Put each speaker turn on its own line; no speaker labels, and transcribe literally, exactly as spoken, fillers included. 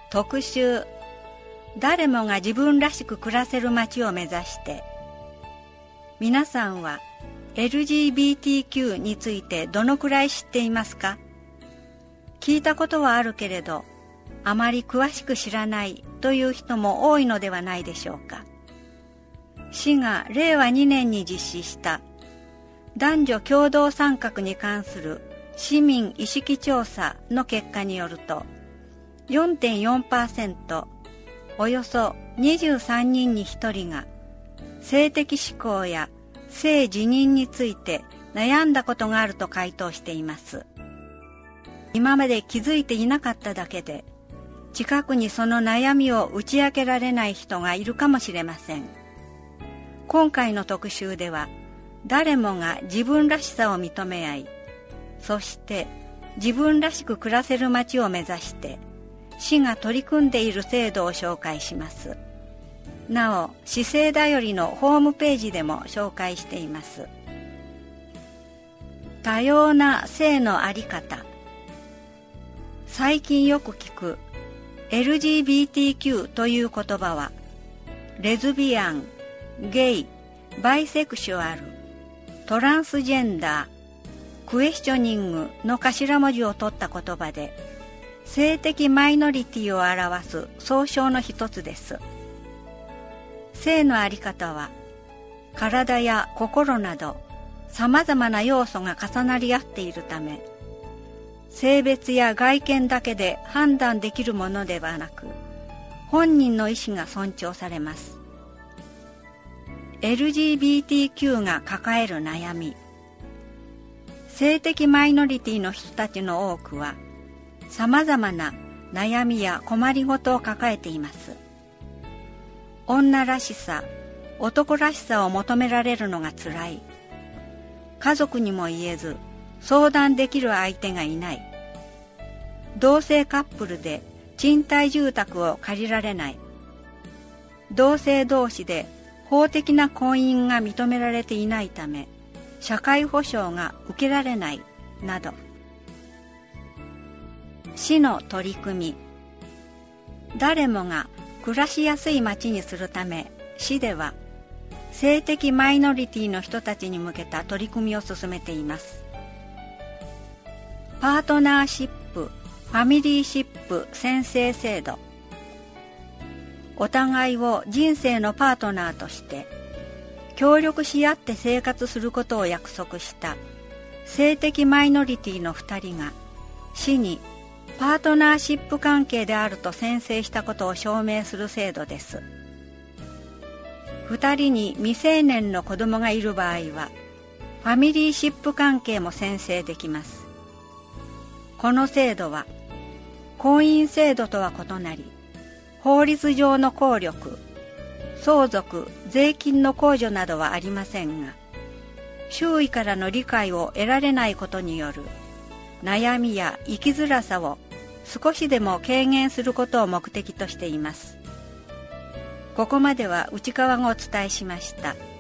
特集、誰もが自分らしく暮らせる街を目指して。皆さんは エルジービーティーキュー についてどのくらい知っていますか？聞いたことはあるけれど、あまり詳しく知らないという人も多いのではないでしょうか。市がれいわにねんに実施した男女共同参画に関する市民意識調査の結果によると、よんてんよんパーセント、およそにじゅうさんにんにひとりが性的指向や性自認について悩んだことがあると回答しています。今まで気づいていなかっただけで、近くにその悩みを打ち明けられない人がいるかもしれません。今回の特集では、誰もが自分らしさを認め合い、そして自分らしく暮らせる街を目指して、市が取り組んでいる制度を紹介します。なお、市政だよりのホームページでも紹介しています。多様な性のあり方。最近よく聞く エルジービーティーキュー という言葉は、レズビアン、ゲイ、バイセクシュアル、トランスジェンダー、クエスチョニングの頭文字を取った言葉で、性的マイノリティを表す総称の一つです。性のあり方は、体や心など様々な要素が重なり合っているため、性別や外見だけで判断できるものではなく、本人の意思が尊重されます。エルジービーティーキュー が抱える悩み。性的マイノリティの人たちの多くは、様々な悩みや困りごとを抱えています。女らしさ、男らしさを求められるのがつらい。家族にも言えず、相談できる相手がいない。同性カップルで賃貸住宅を借りられない。同性同士で法的な婚姻が認められていないため、社会保障が受けられないなど。市の取り組み。誰もが暮らしやすい街にするため、市では性的マイノリティの人たちに向けた取り組みを進めています。パートナーシップ、ファミリーシップ宣誓制度。お互いを人生のパートナーとして協力し合って生活することを約束した性的マイノリティのふたりが市にパートナーシップ関係であると宣誓したことを証明する制度です。ふたりに未成年の子供がいる場合はファミリーシップ関係も宣誓できます。この制度は婚姻制度とは異なり、法律上の効力、相続、税金の控除などはありませんが、周囲からの理解を得られないことによる悩みや生きづらさを少しでも軽減することを目的としています。ここまでは内川がお伝えしました。